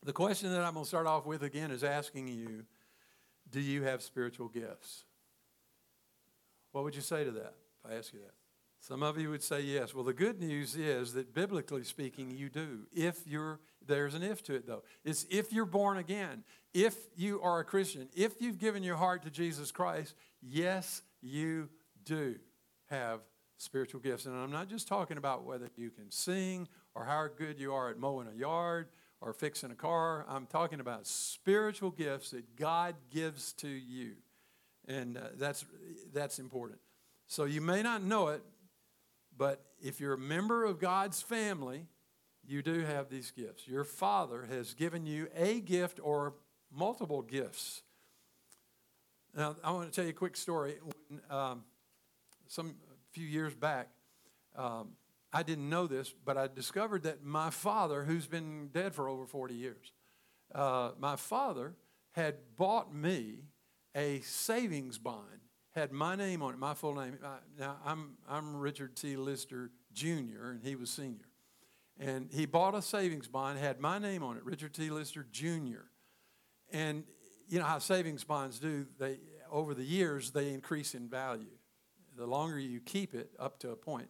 The question that I'm going to start off with again is asking you, do you have spiritual gifts? What would you say to that if I ask you that? Some of you would say yes. Well, the good news is that biblically speaking, you do. There's an if to it though. It's if you're born again, if you are a Christian, if you've given your heart to Jesus Christ, yes, you do have spiritual gifts. And I'm not just talking about whether you can sing or how good you are at mowing a yard or fixing a car. I'm talking about spiritual gifts that God gives to you. And that's important. So you may not know it, but if you're a member of God's family, you do have these gifts. Your Father has given you a gift or multiple gifts. Now, I want to tell you a quick story. A few years back, I didn't know this, but I discovered that my father, who's been dead for over 40 years, my father had bought me a savings bond, had my name on it, my full name. Now, I'm Richard T. Lister, Jr., and he was senior. And he bought a savings bond, had my name on it, Richard T. Lister, Jr. And you know how savings bonds do, over the years, they increase in value. The longer you keep it up to a point,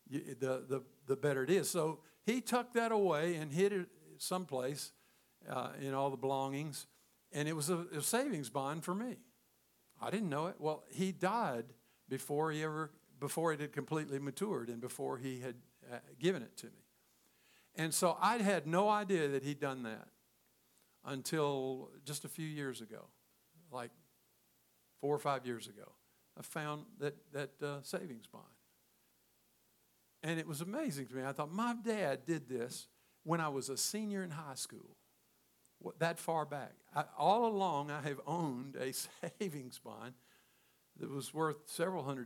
the better it is. So he tucked that away and hid it someplace in all the belongings, and it was a savings bond for me. I didn't know it. Well, he died before it had completely matured and before he had given it to me. And so I had no idea that he'd done that until just a few years ago, like 4 or 5 years ago. I found that savings bond. And it was amazing to me. I thought, my dad did this when I was a senior in high school, that far back. All along, I have owned a savings bond that was worth several $100s.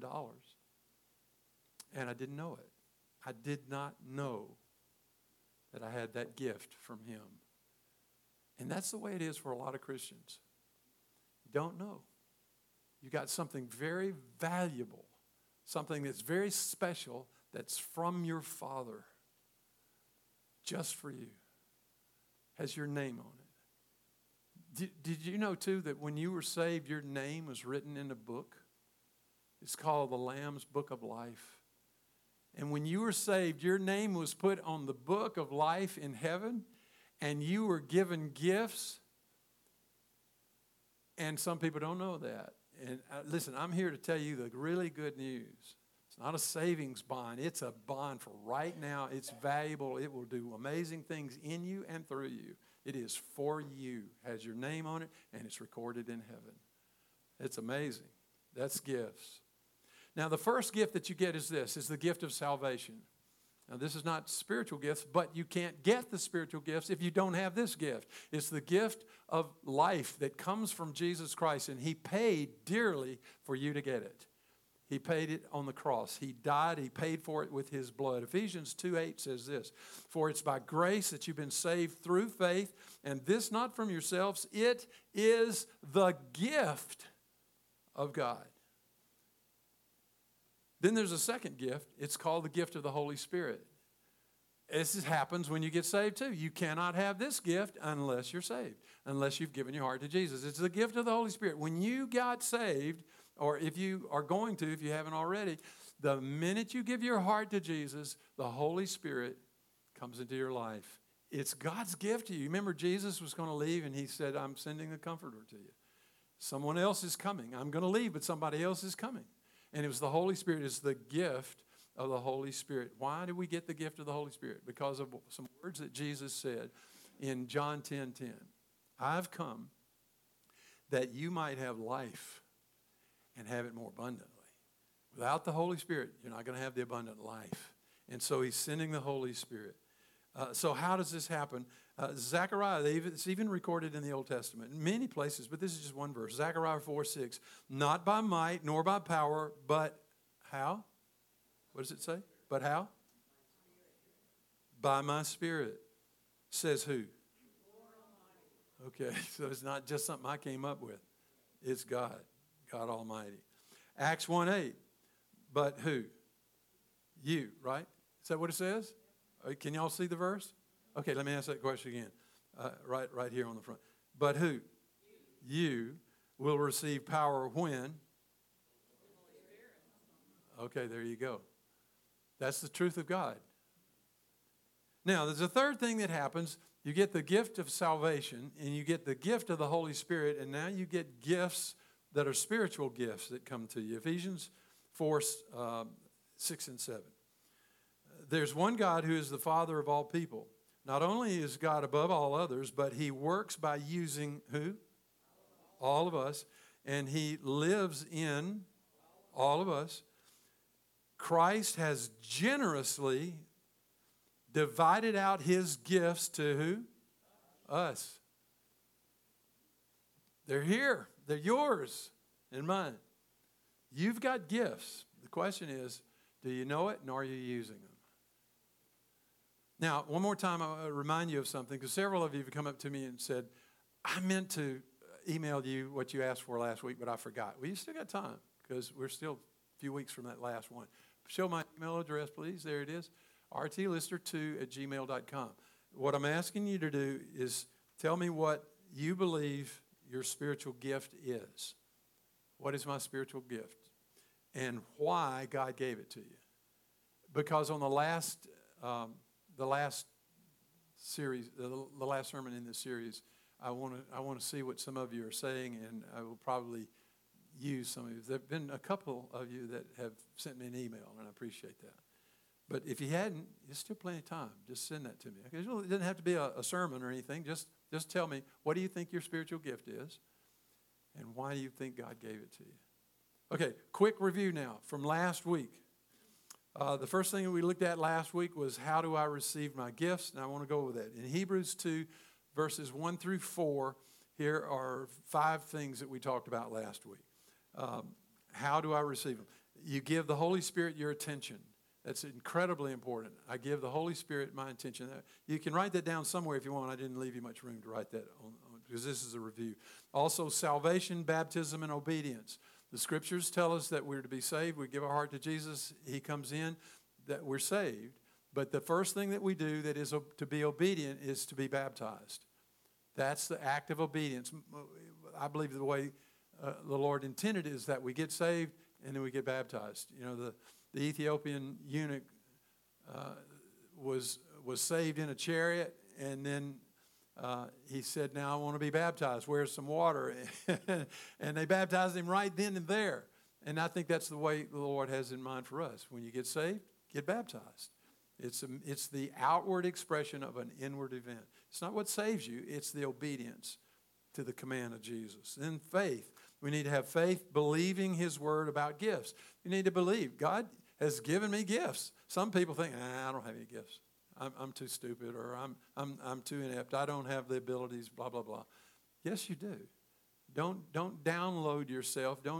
And I didn't know it. I did not know that I had that gift from him. And that's the way it is for a lot of Christians. You don't know. You got something very valuable, something that's very special that's from your Father, just for you, has your name on it. Did you know, too, that when you were saved, your name was written in a book? It's called the Lamb's Book of Life. And when you were saved, your name was put on the book of life in heaven, and you were given gifts. And some people don't know that. And listen, I'm here to tell you the really good news. It's not a savings bond. It's a bond for right now. It's valuable. It will do amazing things in you and through you. It is for you. Has your name on it, and it's recorded in heaven. It's amazing. That's gifts. Now, the first gift that you get is the gift of salvation. Now, this is not spiritual gifts, but you can't get the spiritual gifts if you don't have this gift. It's the gift of life that comes from Jesus Christ, and he paid dearly for you to get it. He paid it on the cross. He died. He paid for it with his blood. Ephesians 2:8 says this, "For it's by grace that you've been saved through faith, and this not from yourselves. It is the gift of God." Then there's a second gift. It's called the gift of the Holy Spirit. This happens when you get saved too. You cannot have this gift unless you're saved, unless you've given your heart to Jesus. It's the gift of the Holy Spirit. When you got saved, or if you are going to, if you haven't already, the minute you give your heart to Jesus, the Holy Spirit comes into your life. It's God's gift to you. Remember, Jesus was going to leave, and he said, "I'm sending the Comforter to you. Someone else is coming. I'm going to leave, but somebody else is coming." And it was the Holy Spirit. It's the gift of the Holy Spirit. Why do we get the gift of the Holy Spirit? Because of some words that Jesus said in John 10:10. "I've come that you might have life and have it more abundantly." Without the Holy Spirit, you're not going to have the abundant life. And so he's sending the Holy Spirit. So how does this happen? Zechariah, it's even recorded in the Old Testament in many places, but this is just one verse. Zechariah 4:6. "Not by might nor by power, but" how? What does it say? But how? "By my Spirit," says who? Okay, so it's not just something I came up with. It's God Almighty. Acts 1:8. "But who?" You, right? Is that what it says? Can y'all see the verse? Okay, let me ask that question again. right here on the front. But who? You will receive power when? Okay, there you go. That's the truth of God. Now, there's a third thing that happens. You get the gift of salvation, and you get the gift of the Holy Spirit, and now you get gifts that are spiritual gifts that come to you. Ephesians 4, 6 and 7. There's one God who is the Father of all people. Not only is God above all others, but he works by using who? All of us. And he lives in all of us. Christ has generously divided out his gifts to who? Us. They're here. They're yours and mine. You've got gifts. The question is, do you know it and are you using them? Now, one more time, I'll remind you of something, because several of you have come up to me and said, I meant to email you what you asked for last week, but I forgot. Well, you still got time, because we're still a few weeks from that last one. Show my email address, please. There it is, rtlister2@gmail.com. What I'm asking you to do is tell me what you believe your spiritual gift is. What is my spiritual gift? And why God gave it to you. Because on the last series, the last sermon in this series, I want to see what some of you are saying, and I will probably use some of you. There have been a couple of you that have sent me an email, and I appreciate that. But if you hadn't, there's still plenty of time. Just send that to me. It doesn't have to be a sermon or anything. Just tell me, what do you think your spiritual gift is, and why do you think God gave it to you? Okay, quick review now from last week. The first thing we looked at last week was, how do I receive my gifts? And I want to go with that. In Hebrews 2, verses 1 through 4, here are 5 things that we talked about last week. How do I receive them? You give the Holy Spirit your attention. That's incredibly important. I give the Holy Spirit my attention. You can write that down somewhere if you want. I didn't leave you much room to write that on because this is a review. Also, salvation, baptism, and obedience. The scriptures tell us that we're to be saved. We give our heart to Jesus. He comes in, that we're saved. But the first thing that we do that is to be obedient is to be baptized. That's the act of obedience. I believe the way the Lord intended it is that we get saved and then we get baptized. You know, the Ethiopian eunuch was saved in a chariot, and then he said, now I want to be baptized. Where's some water? And they baptized him right then and there. And I think that's the way the Lord has in mind for us. When you get saved, get baptized. It's the outward expression of an inward event. It's not what saves you. It's the obedience to the command of Jesus. Then faith. We need to have faith, believing his word about gifts. You need to believe God has given me gifts. Some people think, I don't have any gifts. I'm too stupid, or I'm too inept. I don't have the abilities, blah, blah, blah. Yes, you do. Don't download yourself. Don't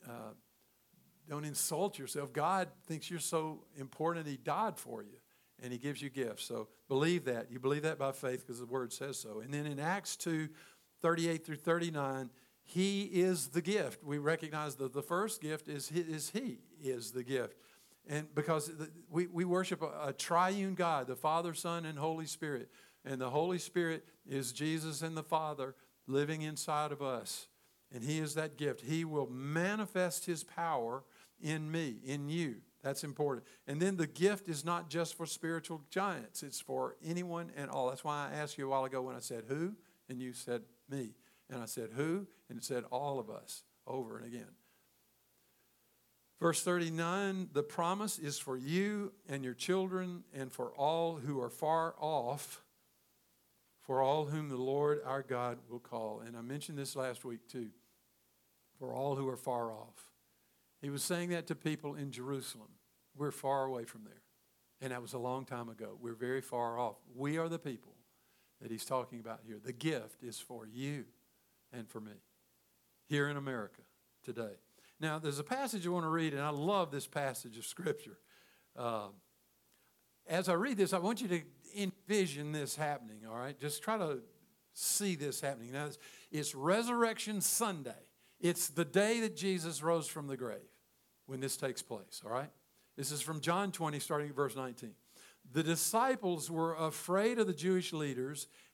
insult yourself. God thinks you're so important, he died for you, and he gives you gifts. So believe that. You believe that by faith because the word says so. And then in Acts 2, 38 through 39, he is the gift. We recognize that the first gift is he is the gift. And because we worship a triune God, the Father, Son, and Holy Spirit. And the Holy Spirit is Jesus and the Father living inside of us. And he is that gift. He will manifest his power in me, in you. That's important. And then the gift is not just for spiritual giants. It's for anyone and all. That's why I asked you a while ago when I said who, and you said me. And I said who, and it said all of us over and again. Verse 39, the promise is for you and your children and for all who are far off, for all whom the Lord our God will call. And I mentioned this last week too, for all who are far off. He was saying that to people in Jerusalem. We're far away from there. And that was a long time ago. We're very far off. We are the people that he's talking about here. The gift is for you and for me here in America today. Now, there's a passage I want to read, and I love this passage of Scripture. As I read this, I want you to envision this happening, all right? Just try to see this happening. Now, it's Resurrection Sunday. It's the day that Jesus rose from the grave when this takes place, all right? This is from John 20, starting at verse 19. The disciples were afraid of the Jewish leaders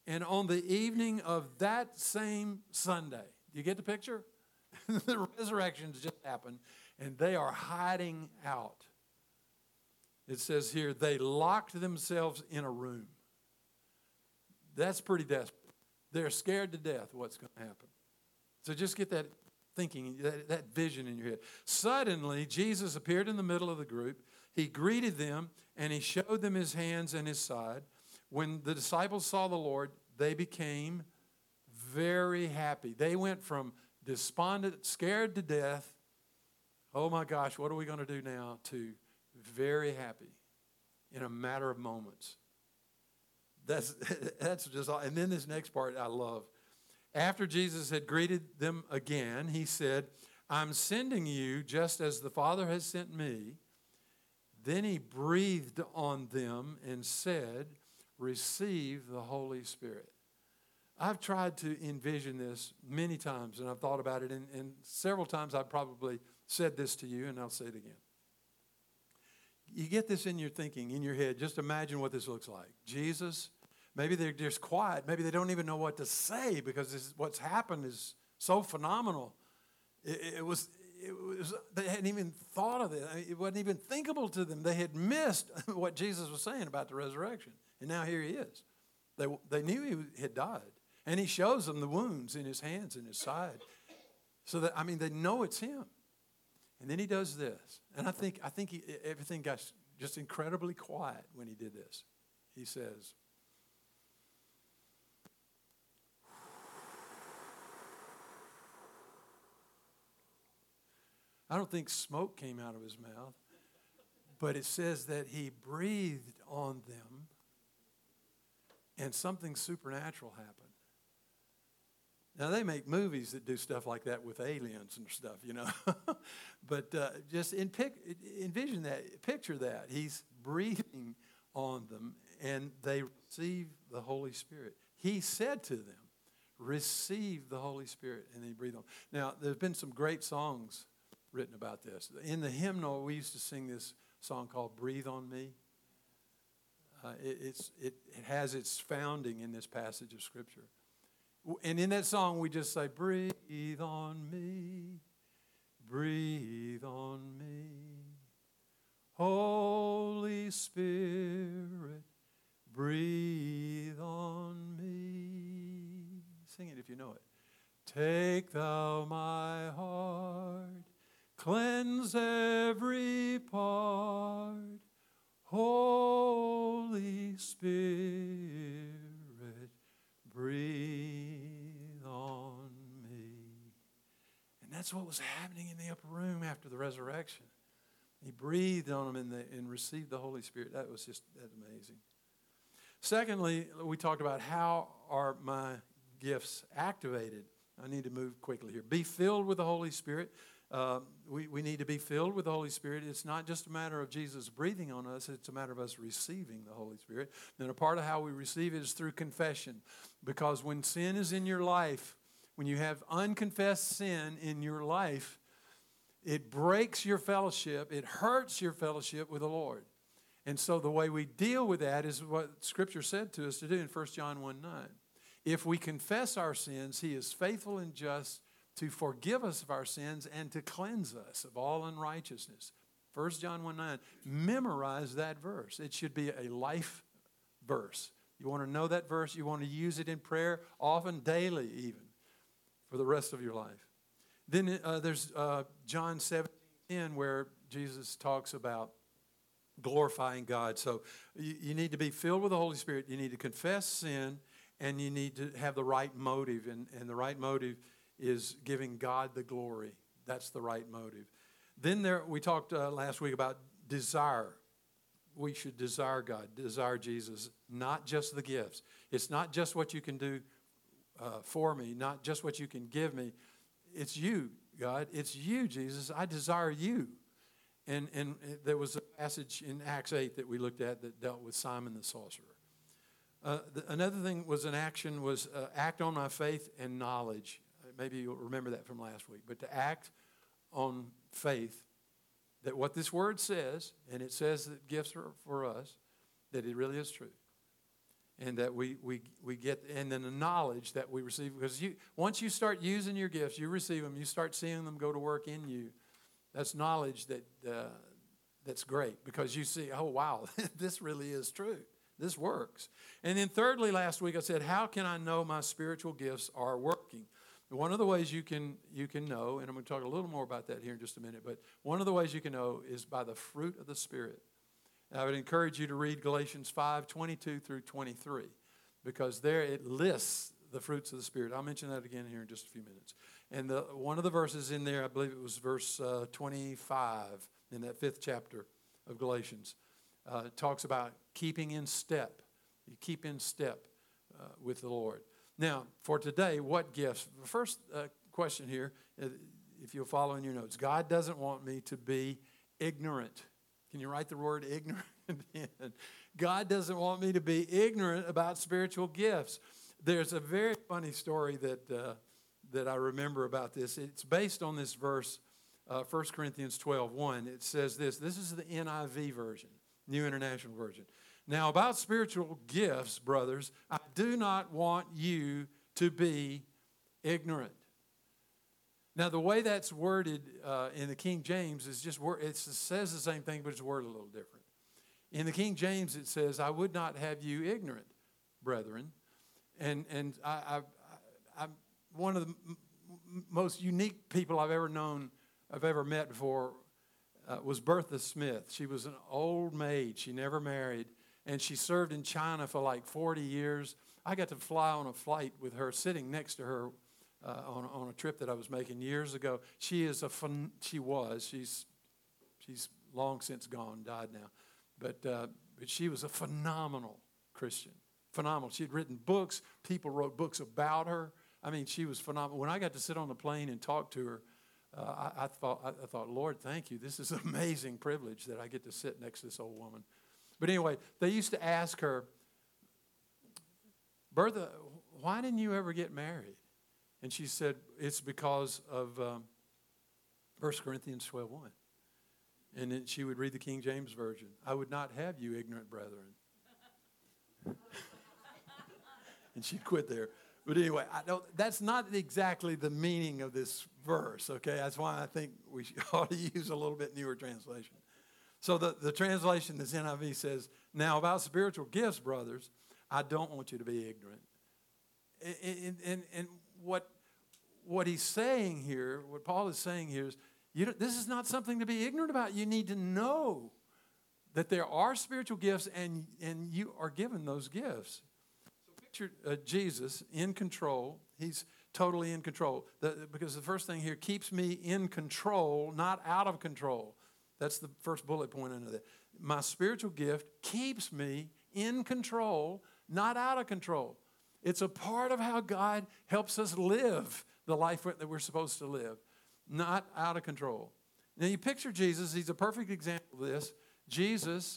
And on the evening of that same Sunday, do you get the picture? The resurrection's just happened, and they are hiding out. It says here, they locked themselves in a room. That's pretty desperate. They're scared to death of what's going to happen. So just get that thinking, that vision in your head. Suddenly, Jesus appeared in the middle of the group. He greeted them, and he showed them his hands and his side. When the disciples saw the Lord, they became very happy. They went from despondent, scared to death, oh my gosh, what are we going to do now, to very happy in a matter of moments. That's just all. And then this next part I love. After Jesus had greeted them again, he said, I'm sending you just as the Father has sent me. Then he breathed on them and said, receive the Holy Spirit. I've tried to envision this many times, and I've thought about it, and several times I've probably said this to you, and I'll say it again. You get this in your thinking, in your head. Just imagine what this looks like. Jesus, maybe they're just quiet. Maybe they don't even know what to say because what's happened is so phenomenal. It was they hadn't even thought of it. It wasn't even thinkable to them. They had missed what Jesus was saying about the resurrection. And now here he is. They knew he had died. And he shows them the wounds in his hands and his side. So that, they know it's him. And then he does this. And I think everything got just incredibly quiet when he did this. He says, I don't think smoke came out of his mouth, but it says that he breathed on them and something supernatural happened. Now, they make movies that do stuff like that with aliens and stuff, But just envision that, picture that. He's breathing on them, and they receive the Holy Spirit. He said to them, receive the Holy Spirit, and he breathed on them. Now, there's been some great songs written about this. In the hymnal, we used to sing this song called Breathe on Me. It has its founding in this passage of Scripture. And in that song, we just say, breathe on me, breathe on me. Holy Spirit, breathe on me. Sing it if you know it. Take thou my heart, cleanse every part. Holy Spirit, breathe on me. And that's what was happening in the upper room after the resurrection. He breathed on them and received the Holy Spirit. That's amazing. Secondly, we talked about how are my gifts activated. I need to move quickly here. Be filled with the Holy Spirit. We need to be filled with the Holy Spirit. It's not just a matter of Jesus breathing on us. It's a matter of us receiving the Holy Spirit. And a part of how we receive it is through confession. Because when sin is in your life, when you have unconfessed sin in your life, it breaks your fellowship. It hurts your fellowship with the Lord. And so the way we deal with that is what Scripture said to us to do in 1 John 1:9. If we confess our sins, he is faithful and just to forgive us of our sins and to cleanse us of all unrighteousness. 1 John 1:9. Memorize that verse. It should be a life verse. You want to know that verse? You want to use it in prayer, often daily even, for the rest of your life. Then there's John 17:10 where Jesus talks about glorifying God. So you need to be filled with the Holy Spirit. You need to confess sin, and you need to have the right motive. And the right motive is giving God the glory. That's the right motive. Then we talked last week about desire. We should desire God, desire Jesus, not just the gifts. It's not just what you can do for me, not just what you can give me. It's you, God. It's you, Jesus. I desire you. And there was a passage in Acts 8 that we looked at that dealt with Simon the sorcerer. Another thing was an action was act on my faith and knowledge. Maybe you'll remember that from last week. But to act on faith, that what this word says, and it says that gifts are for us, that it really is true. and that we get, and then the knowledge that we receive. Because once you start using your gifts, you receive them, you start seeing them go to work in you. That's knowledge that's great, because you see, oh, wow, this really is true. This works. And then thirdly, last week I said, how can I know my spiritual gifts are working? One of the ways you can know, and I'm going to talk a little more about that here in just a minute, but one of the ways you can know is by the fruit of the Spirit. And I would encourage you to read Galatians 5:22 through 23, because there it lists the fruits of the Spirit. I'll mention that again here in just a few minutes. And one of the verses in there, I believe it was verse 25 in that 5th chapter of Galatians, talks about keeping in step. You keep in step with the Lord. Now, for today, what gifts? The first question here, if you'll follow in your notes, God doesn't want me to be ignorant. Can you write the word ignorant in? God doesn't want me to be ignorant about spiritual gifts. There's a very funny story that I remember about this. It's based on this verse, 1 Corinthians 12:1. It says this. This is the NIV version, New International Version. Now, about spiritual gifts, brothers, I do not want you to be ignorant. Now, the way that's worded in the King James is just, it says the same thing, but it's worded a little different. In the King James, it says, I would not have you ignorant, brethren. And I'm one of the most unique people I've ever known, I've ever met before, was Bertha Smith. She was an old maid. She never married. And she served in China for like 40 years. I got to fly on a flight with her, sitting next to her on a trip that I was making years ago. She's long since gone, died now. But she was a phenomenal Christian, phenomenal. She had written books. People wrote books about her. I mean, she was phenomenal. When I got to sit on the plane and talk to her, I thought, Lord, thank you. This is an amazing privilege that I get to sit next to this old woman. But anyway, they used to ask her, Bertha, why didn't you ever get married? And she said, it's because of 1 Corinthians 12:1. And then she would read the King James Version. I would not have you ignorant brethren. And she'd quit there. But anyway, that's not exactly the meaning of this verse, okay? That's why I think we ought to use a little bit newer translation. So the translation, this NIV says, now about spiritual gifts, brothers, I don't want you to be ignorant. And what he's saying here, what Paul is saying here is, this is not something to be ignorant about. You need to know that there are spiritual gifts and you are given those gifts. So picture Jesus in control. He's totally in control. Because the first thing here, keeps me in control, not out of control. That's the first bullet point under that. My spiritual gift keeps me in control, not out of control. It's a part of how God helps us live the life that we're supposed to live, not out of control. Now you picture Jesus. He's a perfect example of this. Jesus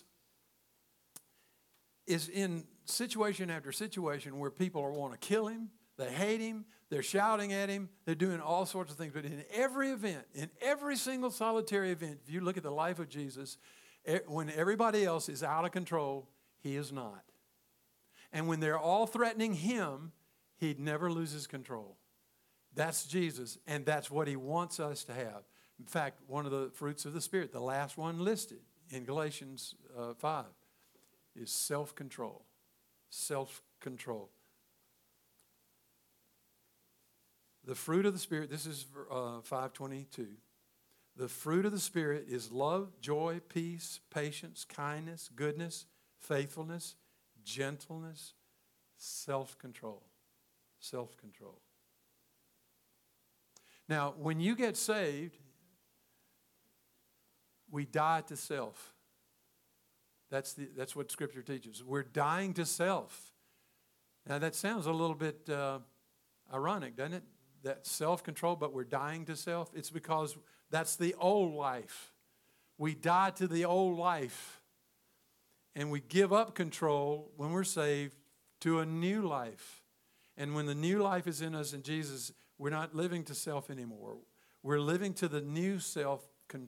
is in situation after situation where people want to kill him. They hate him. They're shouting at him. They're doing all sorts of things. But in every event, in every single solitary event, if you look at the life of Jesus, when everybody else is out of control, he is not. And when they're all threatening him, he never loses control. That's Jesus, and that's what he wants us to have. In fact, one of the fruits of the Spirit, the last one listed in Galatians 5, is self-control. Self-control. The fruit of the Spirit, this is 5:22. The fruit of the Spirit is love, joy, peace, patience, kindness, goodness, faithfulness, gentleness, self-control. Self-control. Now, when you get saved, we die to self. That's what Scripture teaches. We're dying to self. Now, that sounds a little bit ironic, doesn't it? That self-control, but we're dying to self. It's because that's the old life. We die to the old life. And we give up control when we're saved to a new life. And when the new life is in us in Jesus, we're not living to self anymore. We're living to the new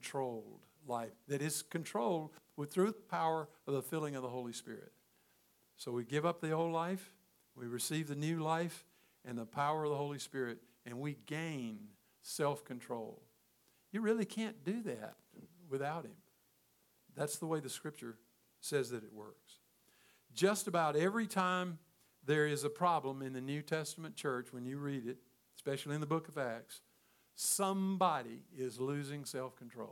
self-controlled life that is controlled through the power of the filling of the Holy Spirit. So we give up the old life, we receive the new life and the power of the Holy Spirit, and we gain self-control. You really can't do that without Him. That's the way the Scripture says that it works. Just about every time there is a problem in the New Testament church, when you read it, especially in the book of Acts, somebody is losing self-control.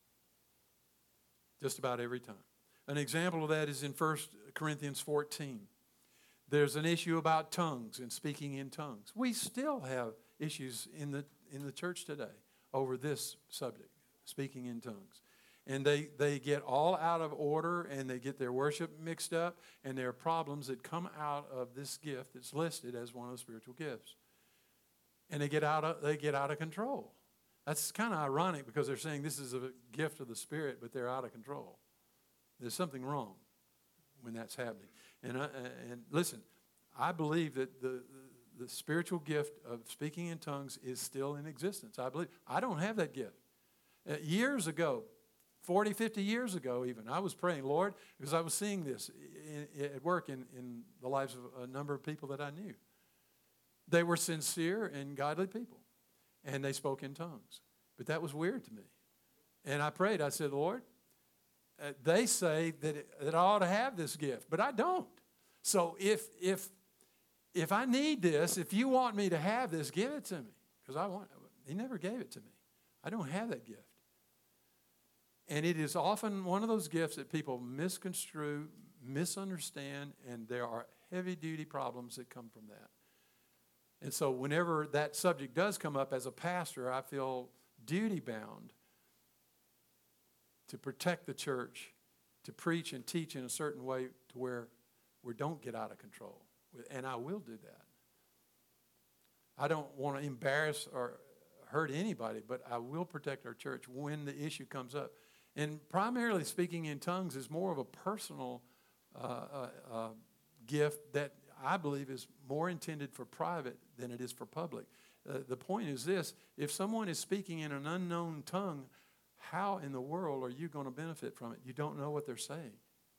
Just about every time. An example of that is in 1 Corinthians 14. There's an issue about tongues and speaking in tongues. We still have issues in the church today over this subject, speaking in tongues. And they get all out of order, and they get their worship mixed up, and there are problems that come out of this gift that's listed as one of the spiritual gifts. And they get out of control. That's kind of ironic because they're saying this is a gift of the Spirit, but they're out of control. There's something wrong when that's happening. And listen, I believe that the spiritual gift of speaking in tongues is still in existence. I don't have that gift. Years ago, 40, 50 years ago even, I was praying, Lord, because I was seeing this at work in the lives of a number of people that I knew. They were sincere and godly people, and they spoke in tongues. But that was weird to me. And I prayed. I said, Lord, they say that I ought to have this gift, but I don't. So if I need this, if you want me to have this, give it to me. Because He never gave it to me. I don't have that gift. And it is often one of those gifts that people misconstrue, misunderstand, and there are heavy-duty problems that come from that. And so whenever that subject does come up as a pastor, I feel duty-bound to protect the church, to preach and teach in a certain way to where we don't get out of control. And I will do that. I don't want to embarrass or hurt anybody, but I will protect our church when the issue comes up. And primarily speaking in tongues is more of a personal gift that I believe is more intended for private than it is for public. The point is this: if someone is speaking in an unknown tongue, how in the world are you going to benefit from it? You don't know what they're saying.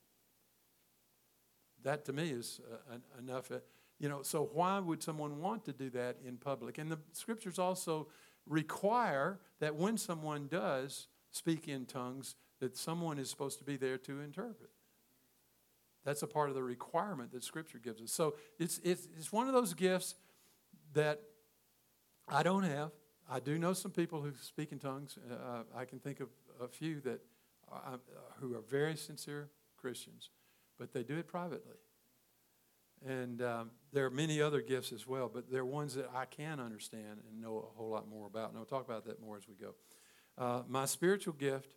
That to me is enough. So why would someone want to do that in public? And the Scriptures also require that when someone does speak in tongues, that someone is supposed to be there to interpret. That's a part of the requirement that Scripture gives us. So it's one of those gifts that I don't have. I do know some people who speak in tongues. I can think of a few that who are very sincere Christians, but they do it privately. And there are many other gifts as well, but they're ones that I can understand and know a whole lot more about. And I'll talk about that more as we go. My spiritual gift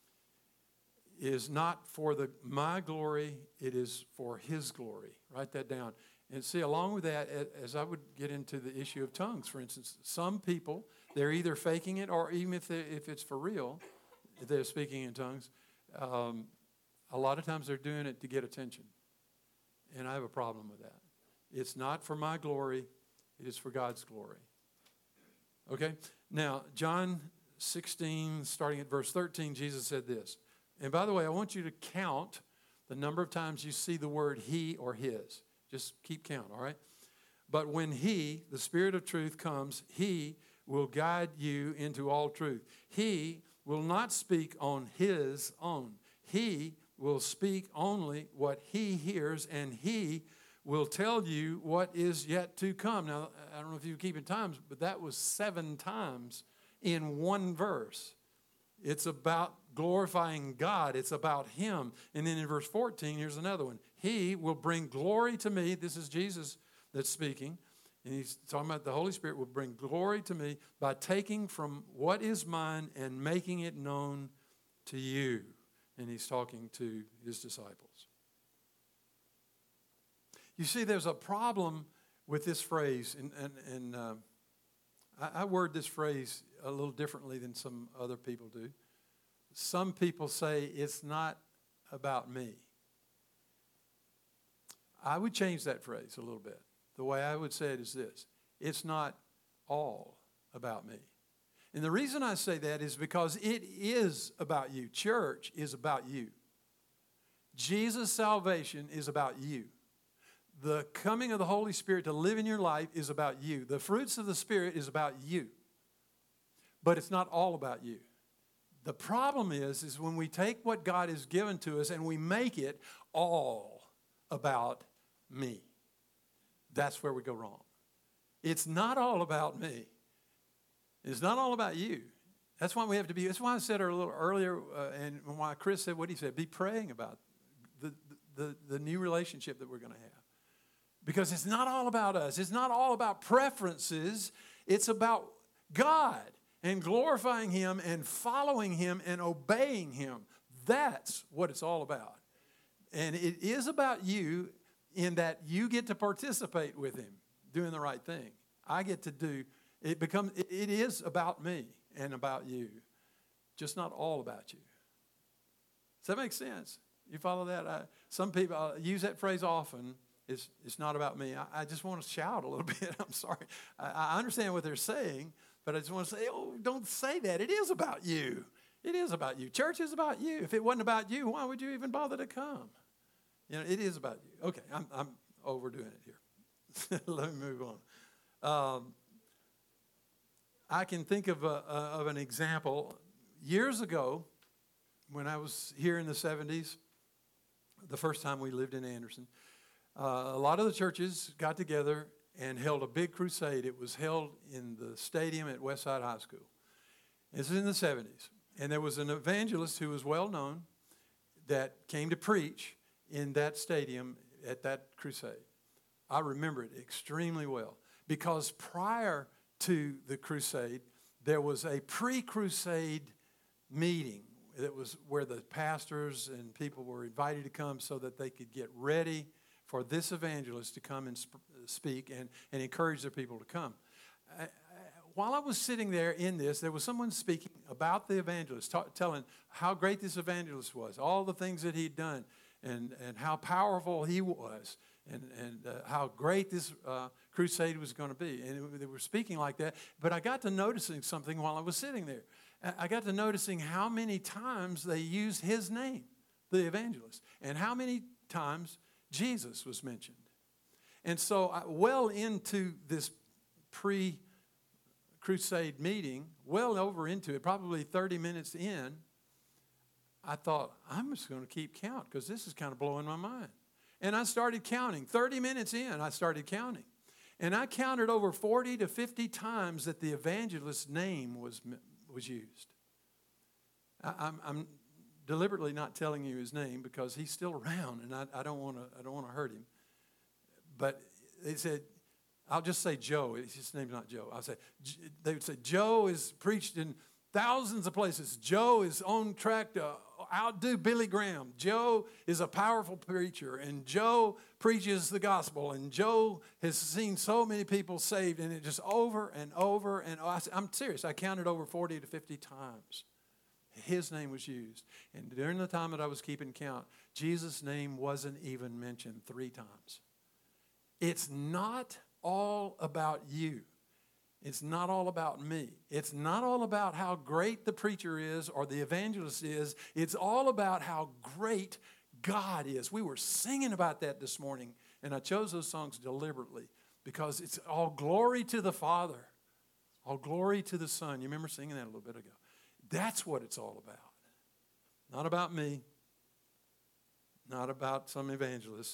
is not for my glory, it is for His glory. Write that down. And see, along with that, as I would get into the issue of tongues, for instance, some people, they're either faking it, or even if it's for real, if they're speaking in tongues, a lot of times they're doing it to get attention. And I have a problem with that. It's not for my glory, it is for God's glory. Okay? Now, John 16, starting at verse 13, Jesus said this. And by the way, I want you to count the number of times you see the word He or His. Just keep count, all right? But when He, the Spirit of truth, comes, He will guide you into all truth. He will not speak on His own. He will speak only what He hears, and He will tell you what is yet to come. Now, I don't know if you keep in time, but that was 7 times in one verse. It's about glorifying God. It's about Him. And then in verse 14, here's another one. He will bring glory to me. This is Jesus that's speaking. And he's talking about the Holy Spirit will bring glory to me by taking from what is mine and making it known to you. And he's talking to His disciples. You see, there's a problem with this phrase. And I word this phrase a little differently than some other people do. Some people say it's not about me. I would change that phrase a little bit. The way I would say it is this: it's not all about me. And the reason I say that is because it is about you. Church is about you. Jesus' salvation is about you. the coming of the Holy Spirit to live in your life is about you. The fruits of the Spirit is about you. But it's not all about you. The problem is when we take what God has given to us and we make it all about me. That's where we go wrong. It's not all about me. It's not all about you. That's why we have to be. That's why I said a little earlier, and why Chris said what he said. Be praying about the new relationship that we're going to have. Because it's not all about us. It's not all about preferences. It's about God and glorifying Him and following Him and obeying Him. That's what it's all about. And it is about you in that you get to participate with Him doing the right thing. I get to do, it is about me and about you, just not all about you. Does that make sense? You follow that? Some people use that phrase often. It's not about me. I just want to shout a little bit. I'm sorry. I understand what they're saying, but I just want to say, oh, don't say that. It is about you. It is about you. Church is about you. If it wasn't about you, why would you even bother to come? You know, it is about you. Okay, I'm overdoing it here. Let me move on. I can think of an example. Years ago, when I was here in the 70s, the first time we lived in Anderson, a lot of the churches got together and held a big crusade. It was held in the stadium at Westside High School. This is in the 70s. And there was an evangelist who was well known that came to preach in that stadium at that crusade. I remember it extremely well because prior to the crusade, there was a pre-crusade meeting that was where the pastors and people were invited to come so that they could get ready for this evangelist to come and speak and encourage their people to come. While I was sitting there in this, there was someone speaking about the evangelist, telling how great this evangelist was, all the things that he'd done, and how powerful he was, and how great this crusade was going to be. And they were speaking like that. But I got to noticing something while I was sitting there. I got to noticing how many times they used his name, the evangelist, and how many times Jesus was mentioned. And so well into this pre-crusade meeting, well over into it, probably 30 minutes in, I thought, I'm just going to keep count because this is kind of blowing my mind. And I started counting. 30 minutes in, I started counting. And I counted over 40 to 50 times that the evangelist's name was used. I'm deliberately not telling you his name because he's still around, and I don't want to hurt him. But they said, I'll just say Joe. His name's not Joe. They would say Joe is preached in thousands of places. Joe is on track to outdo Billy Graham. Joe is a powerful preacher, and Joe preaches the gospel, and Joe has seen so many people saved, and it just over and over and over. I'm serious. I counted over 40 to 50 times. His name was used. And during the time that I was keeping count, Jesus' name wasn't even mentioned 3 times. It's not all about you. It's not all about me. It's not all about how great the preacher is or the evangelist is. It's all about how great God is. We were singing about that this morning, and I chose those songs deliberately because it's all glory to the Father, all glory to the Son. You remember singing that a little bit ago. That's what it's all about. Not about me, not about some evangelist.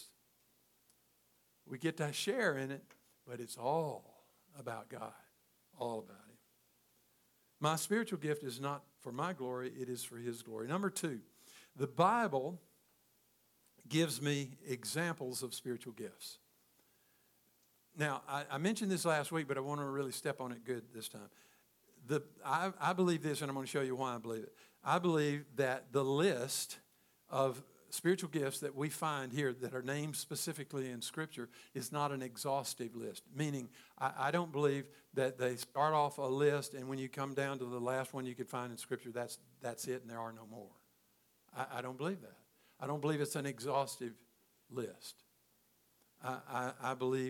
We get to share in it, but it's all about God, all about Him. My spiritual gift is not for my glory, it is for His glory. Number 2, the Bible gives me examples of spiritual gifts. Now, I mentioned this last week, but I want to really step on it good this time. I believe this, and I'm going to show you why I believe it. I believe that the list of spiritual gifts that we find here that are named specifically in Scripture is not an exhaustive list, meaning I don't believe that they start off a list and when you come down to the last one you could find in Scripture, that's it and there are no more. I don't believe that. I don't believe it's an exhaustive list. I believe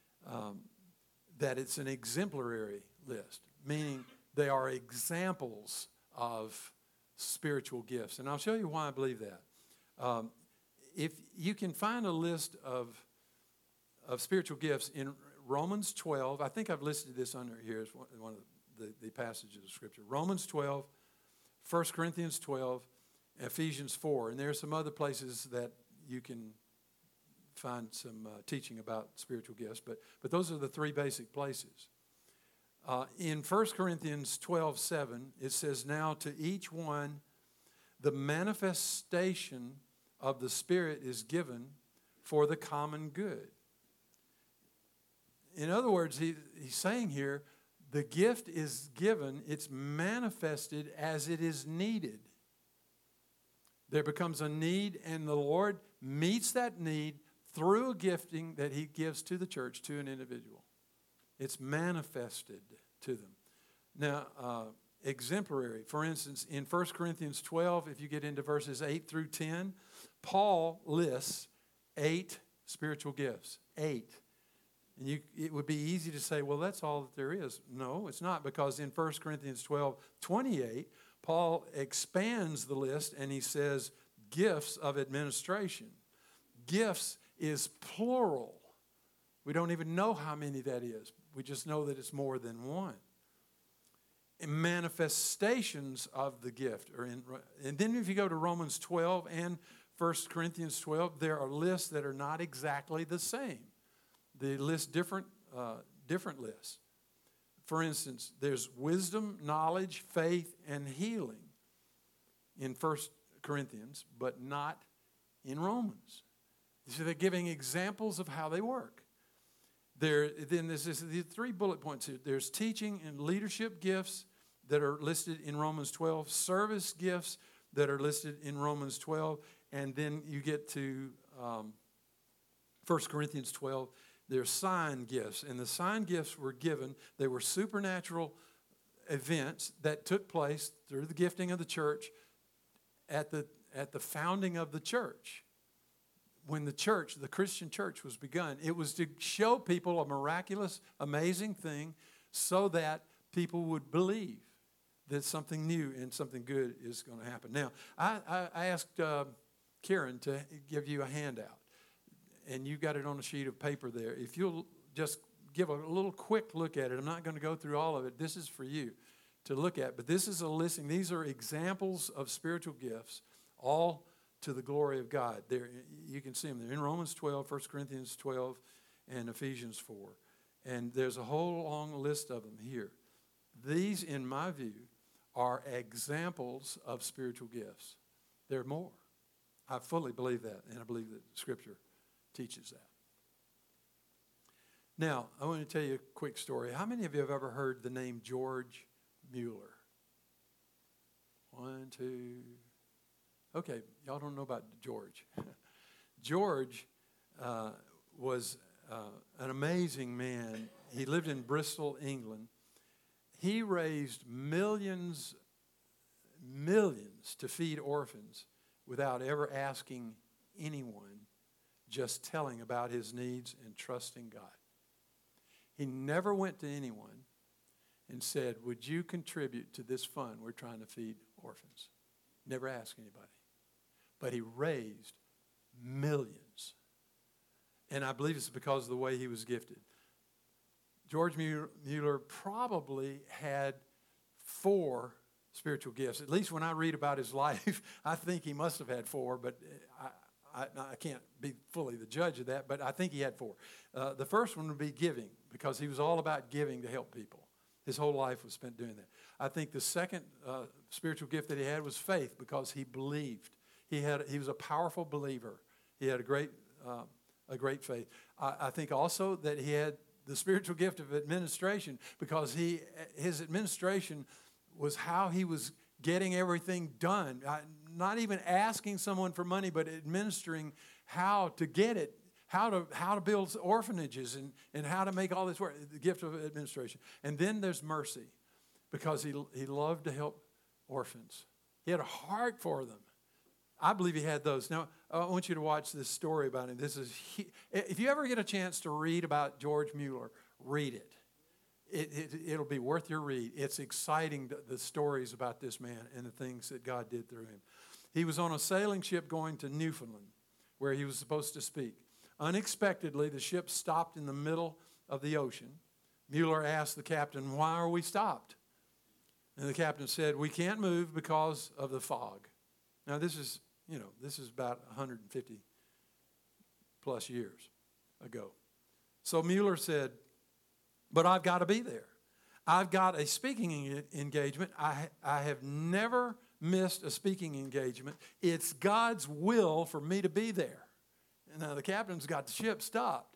that it's an exemplary list, meaning they are examples of spiritual gifts. And I'll show you why I believe that. If you can find a list of of spiritual gifts in Romans 12. I think I've listed this under here as one of the passages of Scripture. Romans 12, 1 Corinthians 12, Ephesians 4. And there are some other places that you can find some teaching about spiritual gifts. But those are the three basic places. In 1 Corinthians 12, 7, it says, now to each one the manifestation of the Spirit is given for the common good. In other words, he's saying here, the gift is given, it's manifested as it is needed. There becomes a need, and the Lord meets that need through a gifting that he gives to the church, to an individual. It's manifested to them. Now, exemplary, for instance, in 1 Corinthians 12, if you get into verses 8 through 10, Paul lists 8 spiritual gifts. 8. And it would be easy to say, well, that's all that there is. No, it's not, because in 1 Corinthians 12, 28, Paul expands the list and he says, gifts of administration. Gifts is plural. We don't even know how many that is. We just know that it's more than one. And manifestations of the gift are in. And then if you go to Romans 12 and 1 Corinthians 12, there are lists that are not exactly the same. They list different lists. For instance, there's wisdom, knowledge, faith, and healing in 1 Corinthians, but not in Romans. So they're giving examples of how they work. Then there's the 3 bullet points here. There's teaching and leadership gifts that are listed in Romans 12, service gifts that are listed in Romans 12, and then you get to 1 Corinthians 12. There's sign gifts, and the sign gifts were given. They were supernatural events that took place through the gifting of the church at the founding of the church. When the church, the Christian church, was begun, it was to show people a miraculous, amazing thing so that people would believe that something new and something good is going to happen. Now, I asked Karen to give you a handout. And you've got it on a sheet of paper there. If you'll just give a little quick look at it, I'm not going to go through all of it. This is for you to look at. But this is a listing. These are examples of spiritual gifts, all to the glory of God. There, you can see them. They're in Romans 12, 1 Corinthians 12, and Ephesians 4. And there's a whole long list of them here. These, in my view, are examples of spiritual gifts. There are more. I fully believe that, and I believe that Scripture teaches that. Now, I want to tell you a quick story. How many of you have ever heard the name George Mueller? 1, 2. Okay, y'all don't know about George. George was an amazing man. He lived in Bristol, England. He raised millions to feed orphans without ever asking anyone, just telling about his needs and trusting God. He never went to anyone and said, would you contribute to this fund we're trying to feed orphans? Never asked anybody. But he raised millions. And I believe it's because of the way he was gifted. George Mueller probably had 4 spiritual gifts. At least when I read about his life, I think he must have had 4, but I can't be fully the judge of that, but I think he had 4. The first one would be giving, because he was all about giving to help people. His whole life was spent doing that. I think the second spiritual gift that he had was faith, because he believed. He was a powerful believer. He had a great faith. I think also that he had the spiritual gift of administration, because his administration was how he was getting everything done. Not even asking someone for money, but administering how to get it, how to build orphanages and how to make all this work, the gift of administration. And then there's mercy, because he loved to help orphans. He had a heart for them. I believe he had those. Now, I want you to watch this story about him. If you ever get a chance to read about George Mueller, read it. It'll be worth your read. It's exciting, the stories about this man and the things that God did through him. He was on a sailing ship going to Newfoundland, where he was supposed to speak. Unexpectedly, the ship stopped in the middle of the ocean. Mueller asked the captain, "Why are we stopped?" And the captain said, "We can't move because of the fog." Now, this is about 150 plus years ago. So Mueller said, "But I've got to be there. I've got a speaking engagement. I have never missed a speaking engagement. It's God's will for me to be there." And now the captain's got the ship stopped.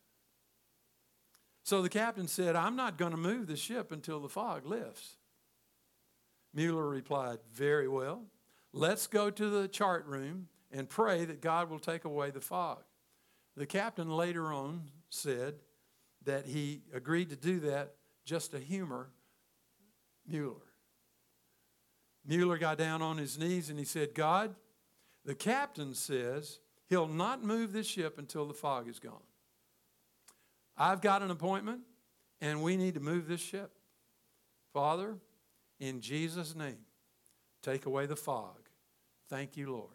So the captain said, "I'm not going to move the ship until the fog lifts." Mueller replied, "Very well. Let's go to the chart room and pray that God will take away the fog." The captain later on said that he agreed to do that just to humor Mueller. Mueller got down on his knees and he said, "God, the captain says he'll not move this ship until the fog is gone. I've got an appointment and we need to move this ship. Father, in Jesus' name, take away the fog. Thank you, Lord."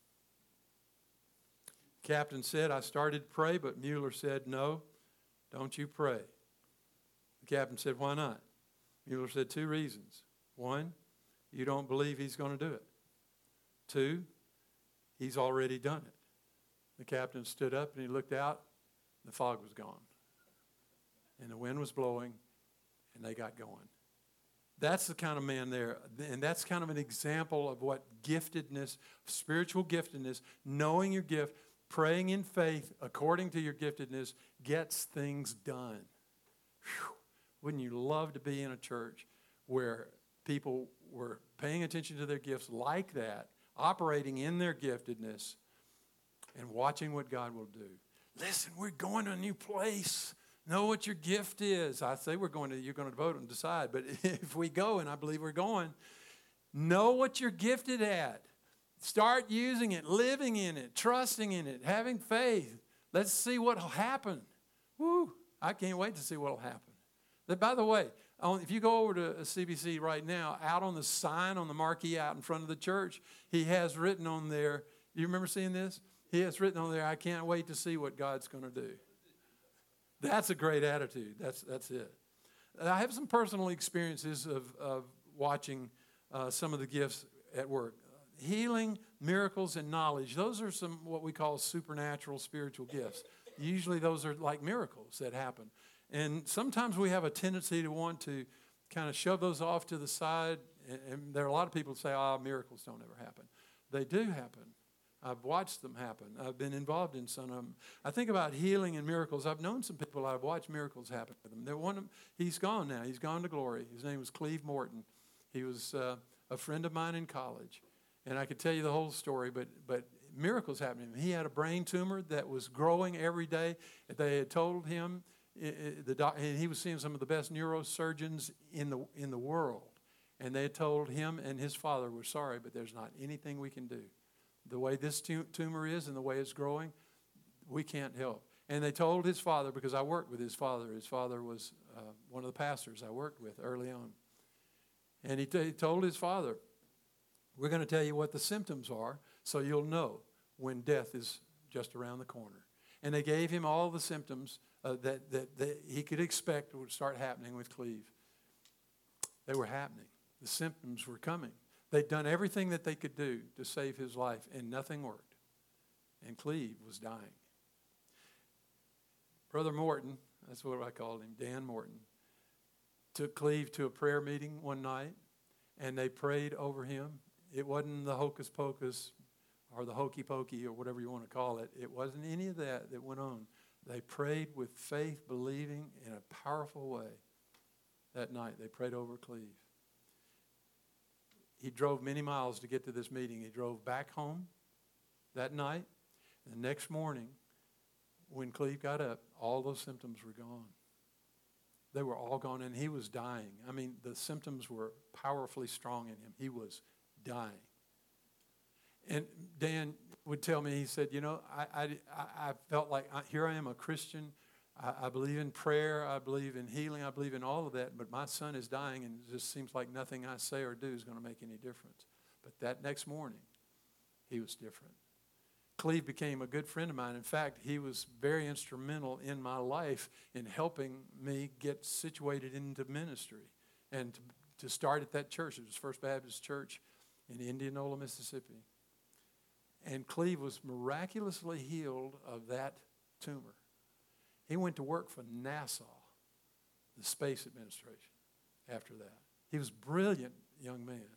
Captain said, "I started to pray, but Mueller said, 'No, don't you pray.'" The captain said, "Why not?" Mueller said, 2 reasons. 1, you don't believe he's going to do it. 2, he's already done it. The captain stood up and he looked out. The fog was gone. And the wind was blowing and they got going. That's the kind of man there. And that's kind of an example of what giftedness, spiritual giftedness, knowing your gift, praying in faith according to your giftedness gets things done. Whew. Wouldn't you love to be in a church where people were paying attention to their gifts like that, operating in their giftedness, and watching what God will do? Listen, we're going to a new place. Know what your gift is. I say you're going to vote and decide. But if we go, and I believe we're going, know what you're gifted at. Start using it, living in it, trusting in it, having faith. Let's see what will happen. Woo! I can't wait to see what will happen. By the way, if you go over to CBC right now, out on the sign on the marquee out in front of the church, he has written on there, do you remember seeing this? He has written on there, "I can't wait to see what God's going to do." That's a great attitude. That's it. I have some personal experiences of watching some of the gifts at work. Healing, miracles, and knowledge. Those are some what we call supernatural spiritual gifts. Usually those are like miracles that happen. And sometimes we have a tendency to want to kind of shove those off to the side. And there are a lot of people who say, miracles don't ever happen. They do happen. I've watched them happen. I've been involved in some of them. I think about healing and miracles. I've known some people. I've watched miracles happen with them. He's gone now. He's gone to glory. His name was Cleve Morton. He was a friend of mine in college. And I could tell you the whole story, but miracles happened to him. He had a brain tumor that was growing every day. They had told him, and he was seeing some of the best neurosurgeons in the world. And they had told him and his father, "We're sorry, but there's not anything we can do. The way this tumor is and the way it's growing, we can't help." And they told his father, because I worked with his father. His father was one of the pastors I worked with early on. And he told his father, "We're going to tell you what the symptoms are so you'll know when death is just around the corner." And they gave him all the symptoms that he could expect would start happening with Cleve. They were happening. The symptoms were coming. They'd done everything that they could do to save his life, and nothing worked. And Cleve was dying. Brother Morton, that's what I called him, Dan Morton, took Cleve to a prayer meeting one night, and they prayed over him. It wasn't the hocus pocus or the hokey pokey or whatever you want to call it. It wasn't any of that went on. They prayed with faith, believing in a powerful way. That night, they prayed over Cleve. He drove many miles to get to this meeting. He drove back home that night. The next morning, when Cleve got up, all those symptoms were gone. They were all gone, and he was dying. I mean, the symptoms were powerfully strong in him. He was dying. And Dan would tell me, he said, I felt like here I am, a Christian. I believe in prayer. I believe in healing. I believe in all of that. But my son is dying, and it just seems like nothing I say or do is going to make any difference. But that next morning, he was different. Cleve became a good friend of mine. In fact, he was very instrumental in my life in helping me get situated into ministry and to start at that church. It was First Baptist Church in Indianola, Mississippi. And Cleve was miraculously healed of that tumor. He went to work for NASA, the space administration, after that. He was a brilliant young man.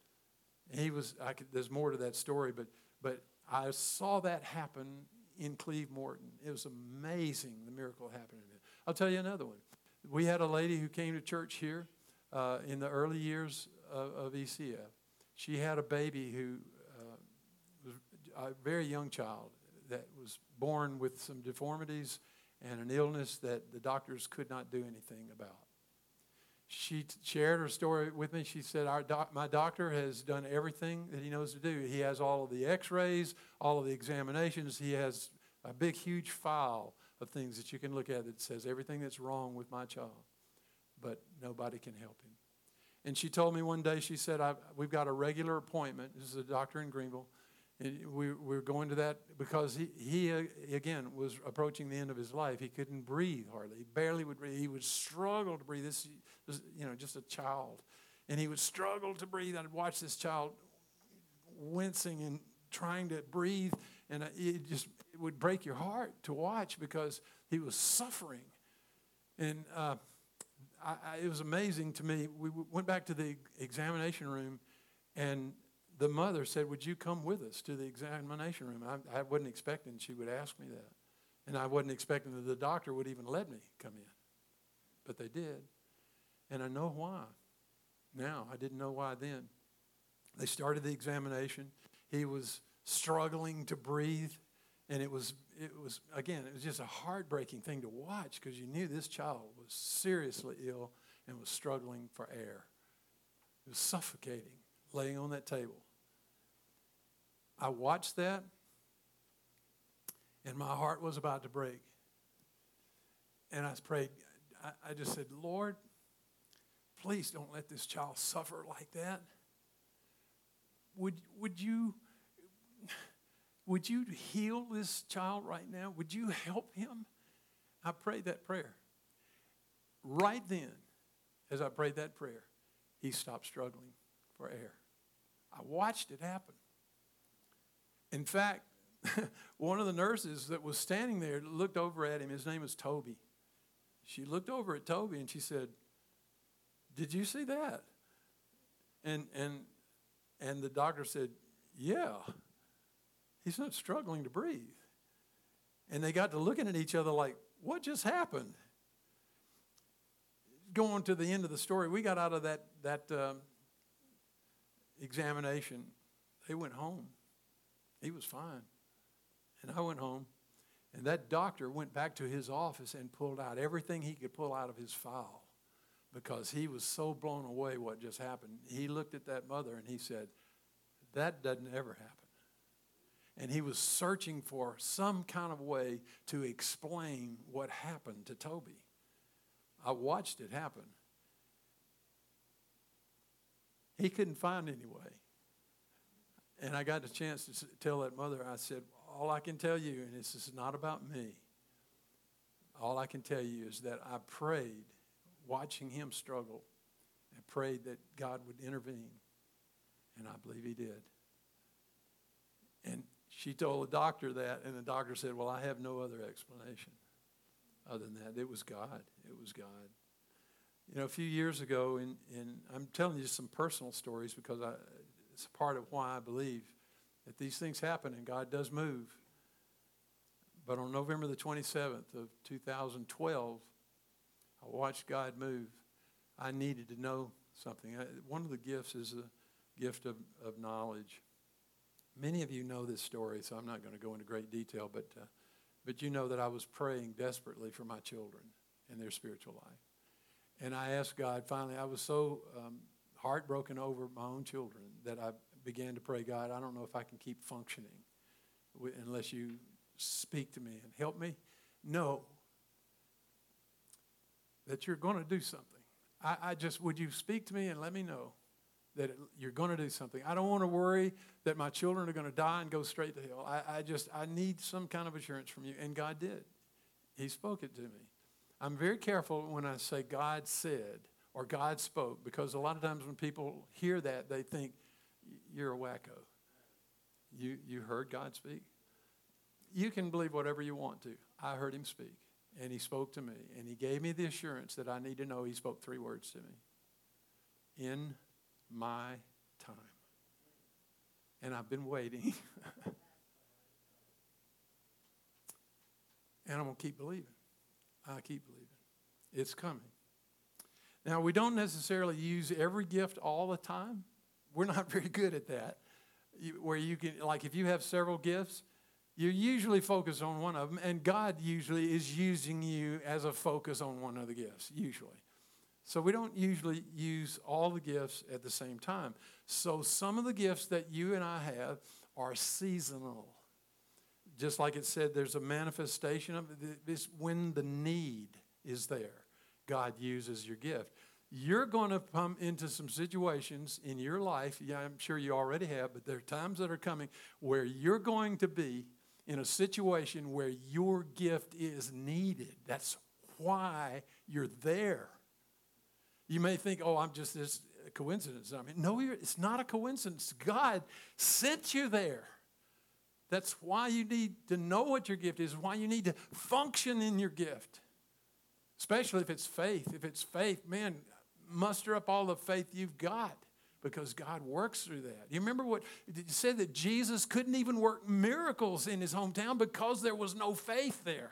There's more to that story, but I saw that happen in Cleve Morton. It was amazing, the miracle happening. I'll tell you another one. We had a lady who came to church here in the early years of ECF. She had a baby who was a very young child that was born with some deformities and an illness that the doctors could not do anything about. She shared her story with me. She said, my doctor has done everything that he knows to do. He has all of the x-rays, all of the examinations. He has a big, huge file of things that you can look at that says everything that's wrong with my child. But nobody can help him. And she told me one day, she said, we've got a regular appointment. This is a doctor in Greenville. And we're going to that because he again, was approaching the end of his life. He couldn't breathe hardly. He barely would breathe. He would struggle to breathe. This was, just a child. And he would struggle to breathe. I'd watch this child wincing and trying to breathe. And it would break your heart to watch because he was suffering. And it was amazing to me. We went back to the examination room, and the mother said, would you come with us to the examination room? I wasn't expecting she would ask me that. And I wasn't expecting that the doctor would even let me come in. But they did. And I know why. Now, I didn't know why then. They started the examination. He was struggling to breathe. And it was just a heartbreaking thing to watch because you knew this child was seriously ill and was struggling for air. It was suffocating, laying on that table. I watched that, and my heart was about to break. And I prayed, I just said, Lord, please don't let this child suffer like that. Would you heal this child right now? Would you help him? I prayed that prayer. Right then, as I prayed that prayer, he stopped struggling for air. I watched it happen. In fact, one of the nurses that was standing there looked over at him. His name was Toby. She looked over at Toby and she said, did you see that? And the doctor said, yeah. He's not struggling to breathe. And they got to looking at each other like, what just happened? Going to the end of the story, we got out of that examination. They went home. He was fine. And I went home. And that doctor went back to his office and pulled out everything he could pull out of his file because he was so blown away what just happened. He looked at that mother and he said, that doesn't ever happen. And he was searching for some kind of way to explain what happened to Toby. I watched it happen. He couldn't find any way. And I got the chance to tell that mother, I said, all I can tell you, and this is not about me, all I can tell you is that I prayed, watching him struggle, and prayed that God would intervene. And I believe he did. And she told the doctor that, and the doctor said, well, I have no other explanation other than that. It was God. It was God. A few years ago, and I'm telling you some personal stories because it's a part of why I believe that these things happen and God does move. But on November the 27th of 2012, I watched God move. I needed to know something. One of the gifts is a gift of knowledge. Many of you know this story, so I'm not going to go into great detail, but you know that I was praying desperately for my children and their spiritual life. And I asked God, finally, I was so heartbroken over my own children that I began to pray, God, I don't know if I can keep functioning unless you speak to me and help me know that you're going to do something. Would you speak to me and let me know that you're going to do something. I don't want to worry that my children are going to die and go straight to hell. I need some kind of assurance from you. And God did. He spoke it to me. I'm very careful when I say God said or God spoke, because a lot of times when people hear that, they think you're a wacko. You heard God speak? You can believe whatever you want to. I heard him speak, and he spoke to me, and he gave me the assurance that I need to know. He spoke 3 words to me. In my time. And I've been waiting. And I'm going to keep believing. I keep believing. It's coming. Now, we don't necessarily use every gift all the time. We're not very good at that. Where you can, like if you have several gifts, you usually focus on one of them, and God usually is using you as a focus on one of the gifts, usually. So we don't usually use all the gifts at the same time. So some of the gifts that you and I have are seasonal. Just like it said, there's a manifestation of this when the need is there. God uses your gift. You're going to come into some situations in your life, yeah, I'm sure you already have, but there are times that are coming where you're going to be in a situation where your gift is needed. That's why you're there. You may think, oh, I'm just this coincidence. I mean, no, it's not a coincidence. God sent you there. That's why you need to know what your gift is, why you need to function in your gift. Especially if it's faith. If it's faith, man, muster up all the faith you've got, because God works through that. You remember what it said, that Jesus couldn't even work miracles in his hometown because there was no faith there.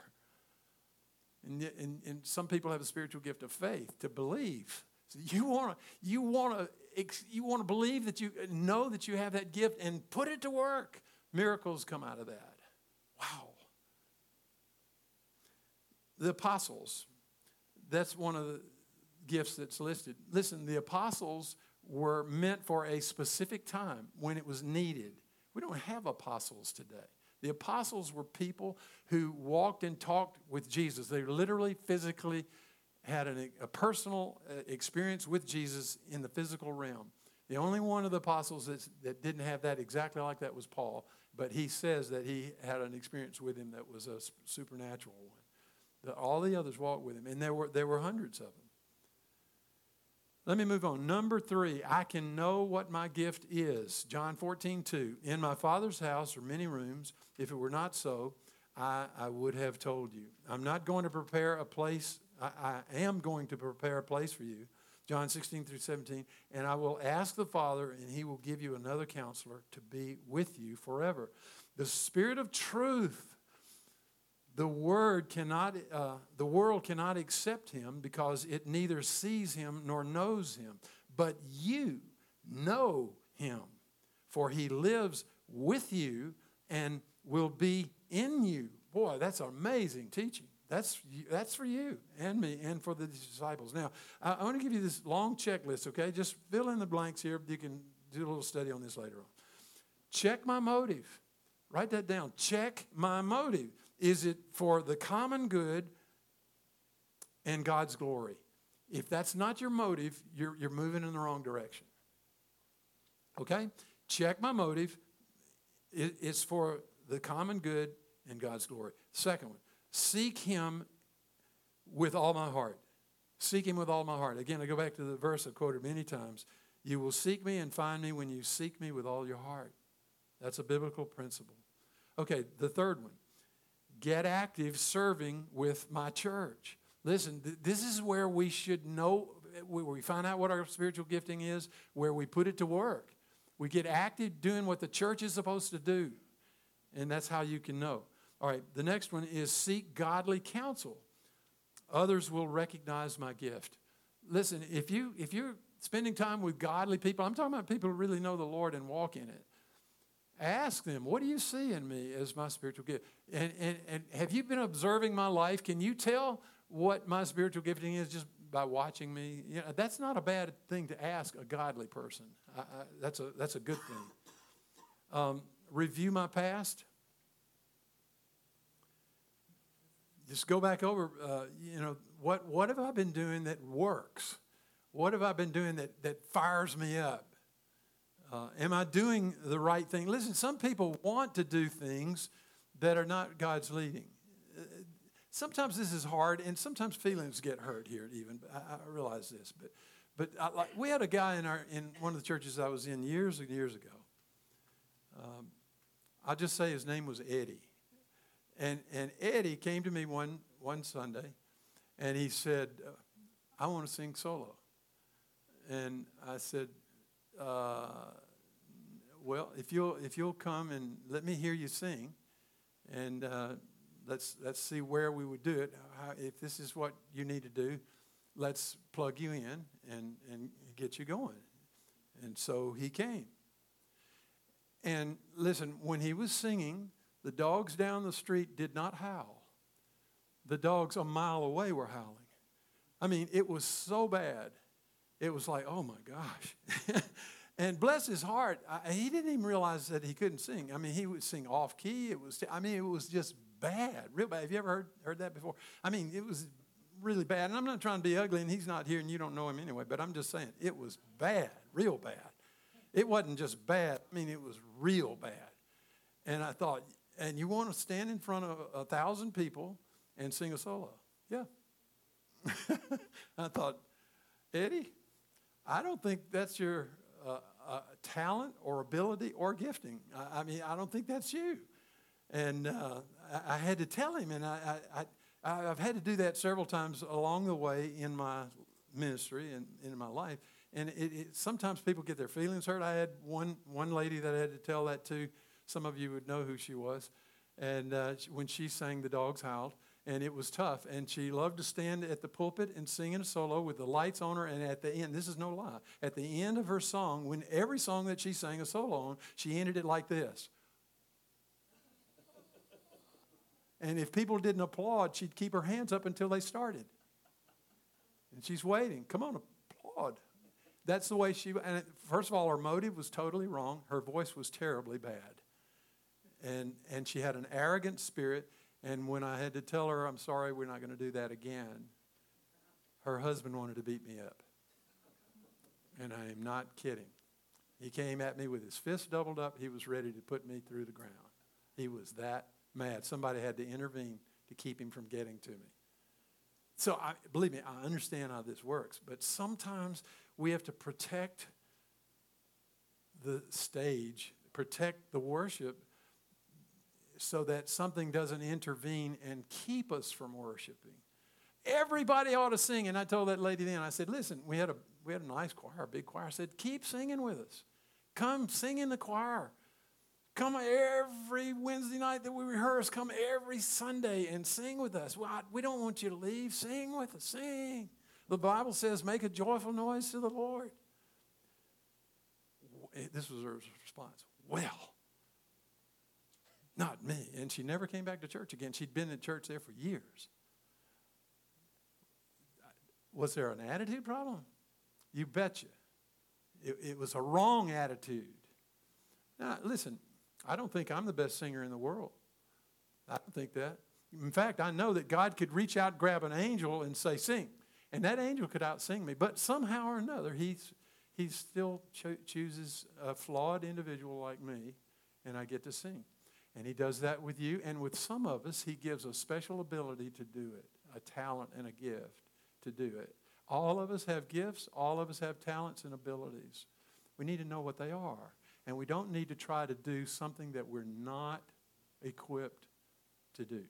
And some people have a spiritual gift of faith, to believe. So you want to believe that you know that you have that gift and put it to work. Miracles come out of that. Wow. The apostles, that's one of the gifts that's listed. Listen, the apostles were meant for a specific time when it was needed. We don't have apostles today. The apostles were people who walked and talked with Jesus. They literally, physically had a personal experience with Jesus in the physical realm. The only one of the apostles that didn't have that exactly like that was Paul, but he says that he had an experience with him that was a supernatural one. All the others walked with him, and there were hundreds of them. Let me move on. Number 3, I can know what my gift is. John 14:2. In my Father's house are many rooms. If it were not so, I would have told you. I'm not going to prepare a place. I am going to prepare a place for you. John 16-17. And I will ask the Father, and he will give you another counselor to be with you forever. The Spirit of truth. The world cannot accept him because it neither sees him nor knows him. But you know him, for he lives with you and will be in you. Boy, that's amazing teaching. That's for you and me and for the disciples. Now, I want to give you this long checklist, okay? Just fill in the blanks here. You can do a little study on this later on. Check my motive. Write that down. Check my motive. Is it for the common good and God's glory? If that's not your motive, you're moving in the wrong direction. Okay? Check my motive. It's for the common good and God's glory. Second one, seek him with all my heart. Seek him with all my heart. Again, I go back to the verse I've quoted many times. You will seek me and find me when you seek me with all your heart. That's a biblical principle. Okay, the third one. Get active serving with my church. Listen, this is where we should know, where we find out what our spiritual gifting is, where we put it to work. We get active doing what the church is supposed to do. And that's how you can know. All right, the next one is seek godly counsel. Others will recognize my gift. Listen, if you're spending time with godly people, I'm talking about people who really know the Lord and walk in it. Ask them, what do you see in me as my spiritual gift? And have you been observing my life? Can you tell what my spiritual gifting is just by watching me? You know, that's not a bad thing to ask a godly person. That's a good thing. Review my past. Just go back over, what have I been doing that works? What have I been doing that fires me up? Am I doing the right thing? Listen, some people want to do things that are not God's leading. Sometimes this is hard, and sometimes feelings get hurt here even. I realize this. But we had a guy in one of the churches I was in years and years ago. I'll just say his name was Eddie. And Eddie came to me one Sunday, and he said, I want to sing solo. And I said, well, if you'll come and let me hear you sing, and let's see where we would do it. If this is what you need to do, let's plug you in and get you going. And so he came. And listen, when he was singing, the dogs down the street did not howl. The dogs a mile away were howling. I mean, it was so bad. It was like, oh my gosh. And bless his heart, he didn't even realize that he couldn't sing. I mean, he would sing off key. It was just bad, real bad. Have you ever heard that before? I mean, it was really bad. And I'm not trying to be ugly, and he's not here, and you don't know him anyway, but I'm just saying, it was bad, real bad. It wasn't just bad. I mean, it was real bad. And I thought, and you want to stand in front of 1,000 people and sing a solo? Yeah. I thought, Eddie, I don't think that's your talent or ability or gifting. I mean, I don't think that's you. And I had to tell him, and I've had to do that several times along the way in my ministry and in my life. And sometimes people get their feelings hurt. I had one lady that I had to tell that to. Some of you would know who she was. And when she sang, the dogs howled. And it was tough. And she loved to stand at the pulpit and sing in a solo with the lights on her. And at the end, this is no lie, at the end of her song, when every song that she sang a solo on, she ended it like this. And if people didn't applaud, she'd keep her hands up until they started. And she's waiting. Come on, applaud. That's the way and first of all, her motive was totally wrong. Her voice was terribly bad. And she had an arrogant spirit. And when I had to tell her, I'm sorry, we're not going to do that again, her husband wanted to beat me up. And I am not kidding. He came at me with his fist doubled up. He was ready to put me through the ground. He was that mad. Somebody had to intervene to keep him from getting to me. So, believe me, I understand how this works. But sometimes we have to protect the stage, protect the worship, so that something doesn't intervene and keep us from worshiping. Everybody ought to sing. And I told that lady then, I said, listen, we had a nice choir, a big choir. I said, keep singing with us. Come sing in the choir. Come every Wednesday night that we rehearse. Come every Sunday and sing with us. We don't want you to leave. Sing with us. Sing. The Bible says, make a joyful noise to the Lord. This was her response. Well, not me. And she never came back to church again. She'd been in church there for years. Was there an attitude problem? You betcha. It was a wrong attitude. Now, listen, I don't think I'm the best singer in the world. I don't think that. In fact, I know that God could reach out, grab an angel, and say, sing. And that angel could out-sing me. But somehow or another, he still chooses a flawed individual like me, and I get to sing. And he does that with you. And with some of us, he gives a special ability to do it, a talent and a gift to do it. All of us have gifts. All of us have talents and abilities. We need to know what they are. And we don't need to try to do something that we're not equipped to do.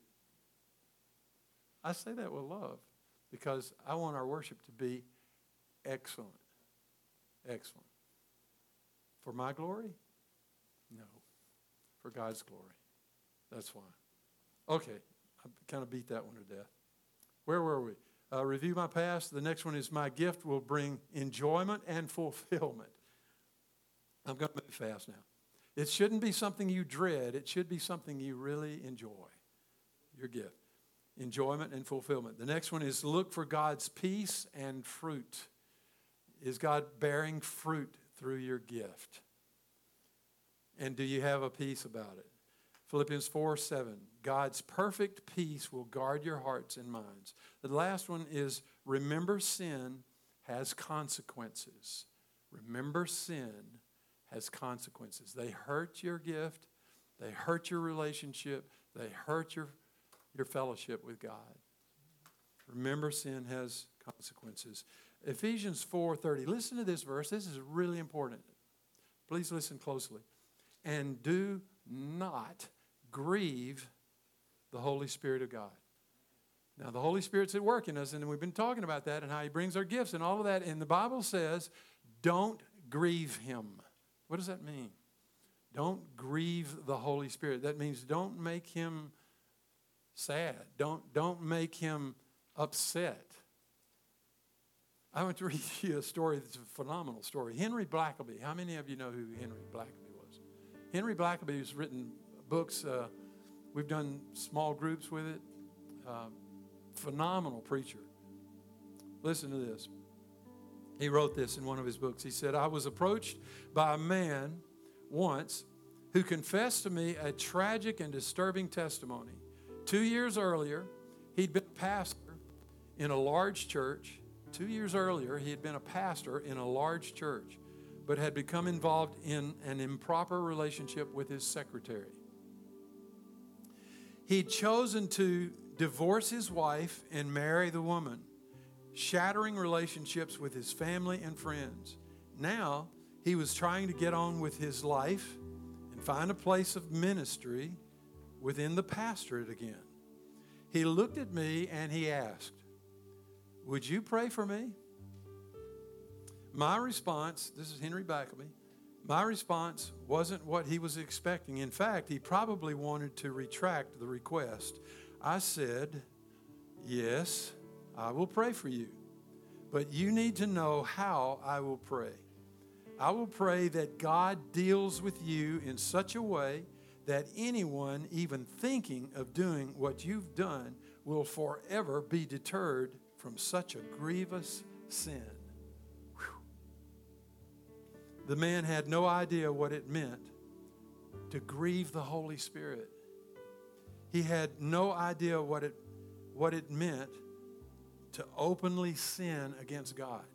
I say that with love because I want our worship to be excellent. Excellent. For my glory? No. For God's glory. That's why. Okay, I kind of beat that one to death. Where were we? Review my past. The next one is my gift will bring enjoyment and fulfillment. I'm going to move fast now. It shouldn't be something you dread. It should be something you really enjoy. Your gift. Enjoyment and fulfillment. The next one is look for God's peace and fruit. Is God bearing fruit through your gift? And do you have a peace about it? Philippians 4:7. God's perfect peace will guard your hearts and minds. The last one is remember sin has consequences. Remember sin has consequences. They hurt your gift. They hurt your relationship. They hurt your fellowship with God. Remember, sin has consequences. Ephesians 4:30. Listen to this verse. This is really important. Please listen closely. And do not grieve the Holy Spirit of God. Now, the Holy Spirit's at work in us, and we've been talking about that and how He brings our gifts and all of that. And the Bible says, don't grieve Him. What does that mean? Don't grieve the Holy Spirit. That means don't make Him sad. Don't make Him upset. I want to read you a story that's a phenomenal story. Henry Blackaby. How many of you know who Henry Blackaby was? Henry Blackaby has written books. We've done small groups with it. Phenomenal preacher. Listen to this. He wrote this in one of his books. He said, I was approached by a man once who confessed to me a tragic and disturbing testimony. 2 years earlier, he'd been a pastor in a large church. 2 years earlier, he had been a pastor in a large church, but had become involved in an improper relationship with his secretary. He'd chosen to divorce his wife and marry the woman, shattering relationships with his family and friends. Now, he was trying to get on with his life and find a place of ministry within the pastorate again. He looked at me and he asked, would you pray for me? My response, this is Henry Blackaby, my response wasn't what he was expecting. In fact, he probably wanted to retract the request. I said, yes, I will pray for you, but you need to know how I will pray. I will pray that God deals with you in such a way that anyone even thinking of doing what you've done will forever be deterred from such a grievous sin. Whew. The man had no idea what it meant to grieve the Holy Spirit. He had no idea what it meant to openly sin against God.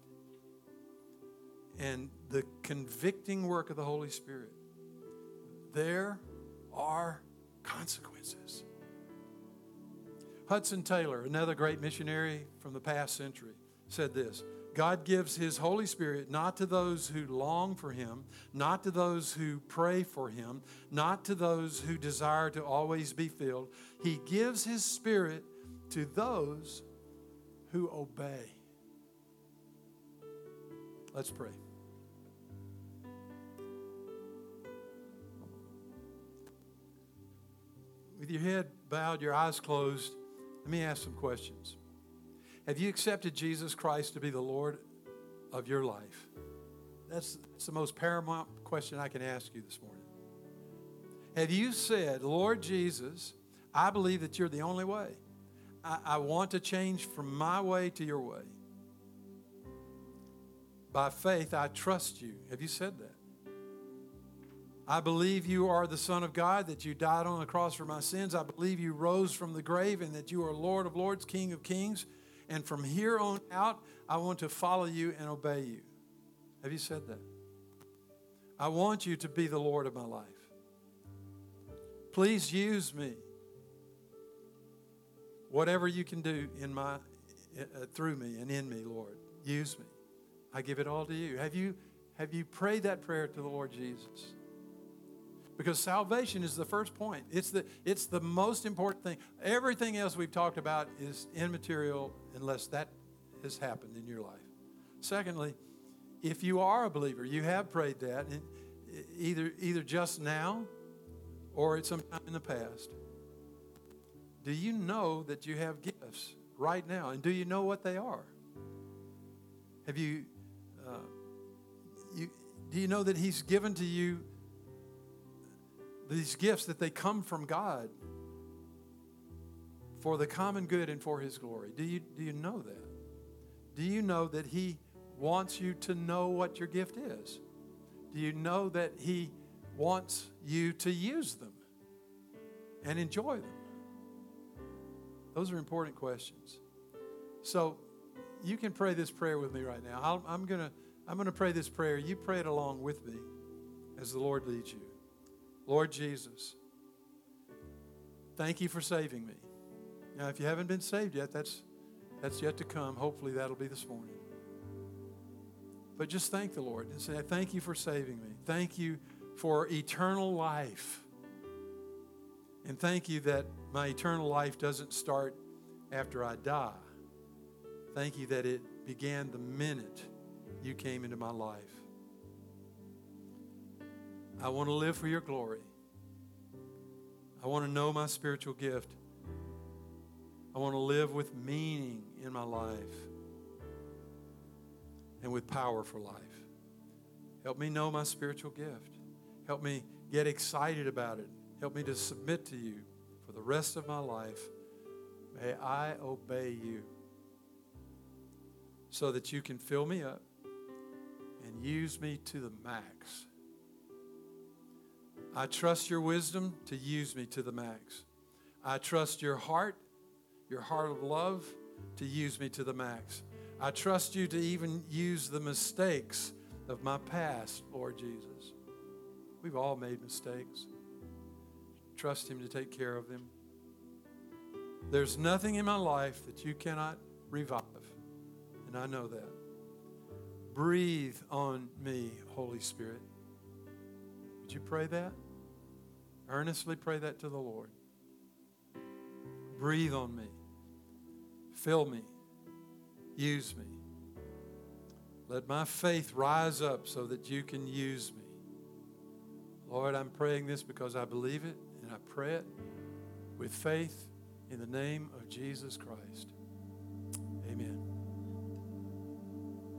And the convicting work of the Holy Spirit, there are consequences. Hudson Taylor, another great missionary from the past century, said this: God gives His Holy Spirit not to those who long for Him, not to those who pray for Him, not to those who desire to always be filled. He gives His Spirit to those who obey. Let's pray. With your head bowed, your eyes closed, let me ask some questions. Have you accepted Jesus Christ to be the Lord of your life? That's the most paramount question I can ask you this morning. Have you said, Lord Jesus, I believe that you're the only way. I want to change from my way to your way. By faith, I trust you. Have you said that? I believe you are the Son of God, that you died on the cross for my sins. I believe you rose from the grave and that you are Lord of lords, King of kings. And from here on out, I want to follow you and obey you. Have you said that? I want you to be the Lord of my life. Please use me. Whatever you can do through me and in me, Lord, use me. I give it all to you. Have you prayed that prayer to the Lord Jesus? Because salvation is the first point. It's the most important thing. Everything else we've talked about is immaterial unless that has happened in your life. Secondly, if you are a believer, you have prayed that either just now or at some time in the past. Do you know that you have gifts right now? And do you know what they are? Have you, do you know that He's given to you these gifts, that they come from God for the common good and for His glory? Do you know that? Do you know that He wants you to know what your gift is? Do you know that He wants you to use them and enjoy them? Those are important questions. So you can pray this prayer with me right now. I'm going to pray this prayer. You pray it along with me as the Lord leads you. Lord Jesus, thank you for saving me. Now, if you haven't been saved yet, that's yet to come. Hopefully that'll be this morning. But just thank the Lord and say, thank you for saving me. Thank you for eternal life. And thank you that my eternal life doesn't start after I die. Thank you that it began the minute you came into my life. I want to live for your glory. I want to know my spiritual gift. I want to live with meaning in my life and with power for life. Help me know my spiritual gift. Help me get excited about it. Help me to submit to you for the rest of my life. May I obey you so that you can fill me up and use me to the max. I trust your wisdom to use me to the max. I trust your heart of love, to use me to the max. I trust you to even use the mistakes of my past, Lord Jesus. We've all made mistakes. Trust him to take care of them. There's nothing in my life that you cannot revive, and I know that. Breathe on me, Holy Spirit. Would you pray that? Earnestly pray that to the Lord. Breathe on me. Fill me. Use me. Let my faith rise up so that you can use me. Lord, I'm praying this because I believe it, and I pray it with faith in the name of Jesus Christ.